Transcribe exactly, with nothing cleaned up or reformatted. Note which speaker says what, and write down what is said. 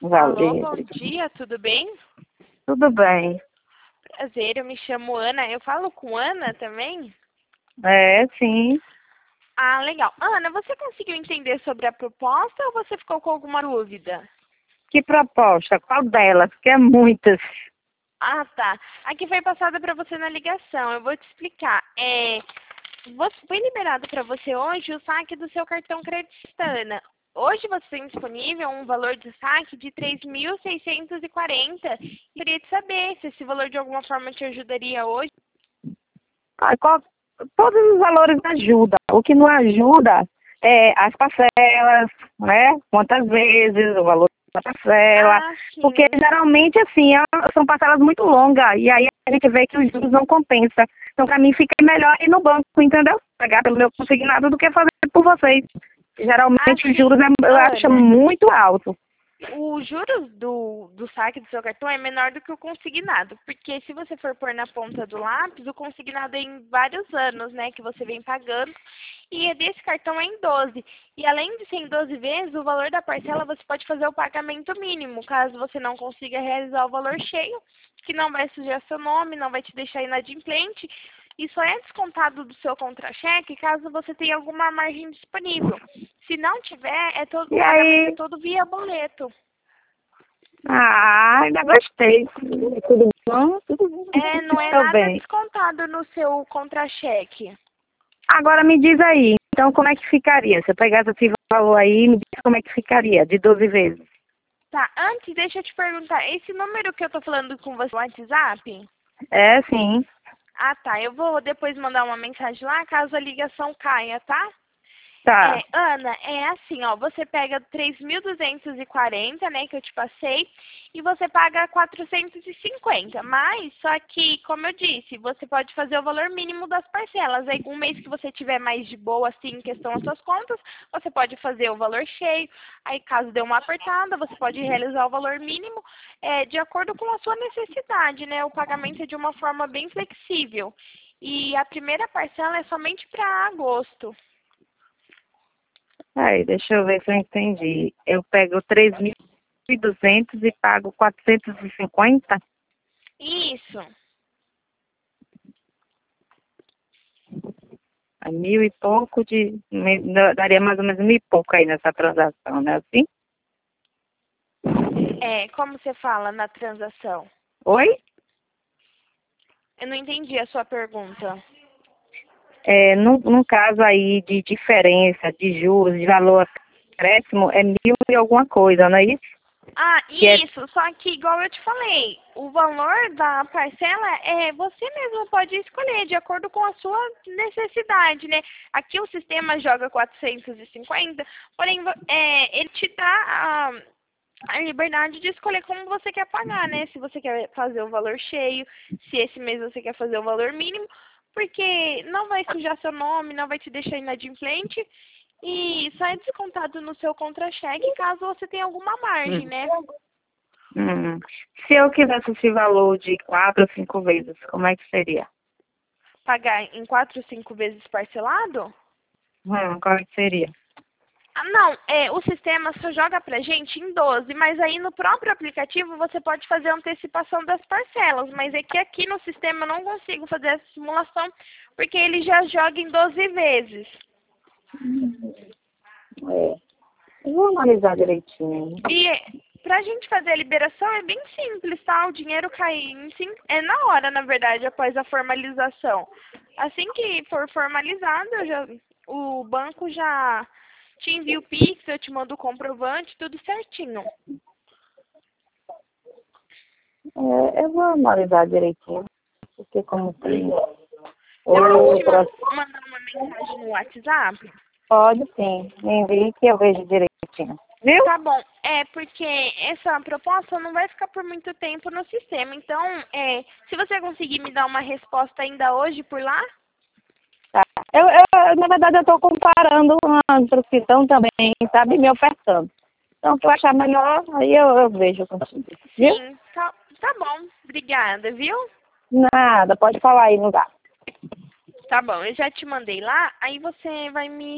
Speaker 1: Alô,
Speaker 2: Valeu.
Speaker 1: bom dia, tudo bem?
Speaker 2: Tudo bem.
Speaker 1: Prazer, eu me chamo Ana. Eu falo com Ana também?
Speaker 2: É, sim.
Speaker 1: Ah, legal. Ana, você conseguiu entender sobre a proposta ou você ficou com alguma dúvida?
Speaker 2: Que proposta? Qual delas? Porque é muitas.
Speaker 1: Ah, tá. Aqui foi passada para você na ligação. Eu vou te explicar. É, você, foi liberado para você hoje o saque do seu cartão creditista, Ana. Hoje você tem disponível um valor de saque de três mil seiscentos e quarenta. Queria te saber se esse valor de alguma forma te ajudaria hoje.
Speaker 2: Ah, qual- todos os valores ajudam. O que não ajuda é as parcelas, né? Quantas vezes, o valor da parcela.
Speaker 1: Ah,
Speaker 2: Porque
Speaker 1: sim.
Speaker 2: geralmente, assim, é- são parcelas muito longas. E aí a gente vê que os juros não compensam. Então, para mim, fica melhor ir no banco, entendeu? Pagar pelo meu consignado do que fazer por vocês.
Speaker 1: Ah,
Speaker 2: Geralmente os
Speaker 1: sim.
Speaker 2: juros é- eu acho
Speaker 1: Ana,
Speaker 2: muito alto.
Speaker 1: os juros do, do saque do seu cartão é menor do que o consignado, porque se você for pôr na ponta do lápis, o consignado é em vários anos, né, que você vem pagando, e é desse cartão é em doze. E além de ser em doze vezes, o valor da parcela você pode fazer o pagamento mínimo, caso você não consiga realizar o valor cheio, que não vai sujar seu nome, não vai te deixar inadimplente, e só é descontado do seu contra-cheque caso você tenha alguma margem disponível. Se não tiver, é todo,
Speaker 2: E
Speaker 1: o pagamento é
Speaker 2: aí,
Speaker 1: todo via boleto.
Speaker 2: ah, ainda gostei. Tudo bom? Tudo bom.
Speaker 1: É, não é
Speaker 2: Tô
Speaker 1: nada
Speaker 2: bem.
Speaker 1: descontado no seu contra-cheque.
Speaker 2: Agora me diz aí, então como é que ficaria? Se eu pegasse esse valor aí, me diz como é que ficaria, de doze vezes.
Speaker 1: Tá, antes deixa eu te perguntar, esse número que eu tô falando com você no WhatsApp?
Speaker 2: É, sim.
Speaker 1: Ah, tá, eu vou depois mandar uma mensagem lá caso a ligação caia, tá?
Speaker 2: Tá.
Speaker 1: É, Ana, é assim, ó, você pega três mil duzentos e quarenta, né, que eu te passei, e você paga quatrocentos e cinquenta. Mas, só que, como eu disse, você pode fazer o valor mínimo das parcelas. Aí, um mês que você tiver mais de boa, assim, em questão às suas contas, você pode fazer o valor cheio. Aí, caso dê uma apertada, você pode realizar o valor mínimo, é, de acordo com a sua necessidade, né? O pagamento é de uma forma bem flexível. E a primeira parcela é somente para agosto.
Speaker 2: Aí, deixa eu ver se eu entendi. Eu pego três mil e duzentos e pago quatrocentos e cinquenta?
Speaker 1: Isso.
Speaker 2: É mil e pouco de... me- daria mais ou menos mil e pouco aí nessa transação, né? Assim?
Speaker 1: É, como você fala na transação?
Speaker 2: Oi?
Speaker 1: Eu não entendi a sua pergunta.
Speaker 2: É, no, no caso aí de diferença de juros, de valor acréscimo, é mil e alguma coisa, não é isso?
Speaker 1: Ah,
Speaker 2: Que é
Speaker 1: isso, só que igual eu te falei, o valor da parcela é você mesmo pode escolher de acordo com a sua necessidade, né? Aqui o sistema joga quatrocentos e cinquenta, porém é, ele te dá a, a liberdade de escolher como você quer pagar, né? Se você quer fazer o valor cheio, se esse mês você quer fazer o valor mínimo, porque não vai sujar seu nome, não vai te deixar inadimplente e só é descontado no seu contra-cheque caso você tenha alguma margem,
Speaker 2: Hum.
Speaker 1: né?
Speaker 2: Hum. Se eu quisesse esse valor de quatro ou cinco vezes, como é que seria?
Speaker 1: Pagar em quatro, cinco vezes parcelado?
Speaker 2: Hum, como é que seria?
Speaker 1: Ah, não, é, o sistema só joga pra gente em doze, mas aí no próprio aplicativo você pode fazer a antecipação das parcelas, mas é que aqui no sistema eu não consigo fazer essa simulação porque ele já joga em doze vezes.
Speaker 2: É, eu vou analisar direitinho.
Speaker 1: E pra gente fazer a liberação é bem simples, tá? O dinheiro cai em cin- é na hora, na verdade, após a formalização. Assim que for formalizado, eu já, o banco já te envia o Pix, eu te mando o comprovante, tudo certinho.
Speaker 2: É, eu vou analisar direitinho, porque como tem
Speaker 1: Eu posso
Speaker 2: o
Speaker 1: te man-
Speaker 2: processo,
Speaker 1: mandar uma mensagem no WhatsApp?
Speaker 2: pode sim, me envie que eu vejo direitinho. Viu?
Speaker 1: Tá bom, é porque essa proposta não vai ficar por muito tempo no sistema. Então, é, se você conseguir me dar uma resposta ainda hoje por lá,
Speaker 2: Tá. Eu, eu, na verdade, eu estou comparando uma profissão também, sabe, me ofertando. Então, se eu achar melhor, aí eu, eu vejo contigo. Viu?
Speaker 1: sim, tá, tá bom. Obrigada, viu?
Speaker 2: Nada, pode falar aí no lugar.
Speaker 1: Tá bom, eu já te mandei lá, aí você vai me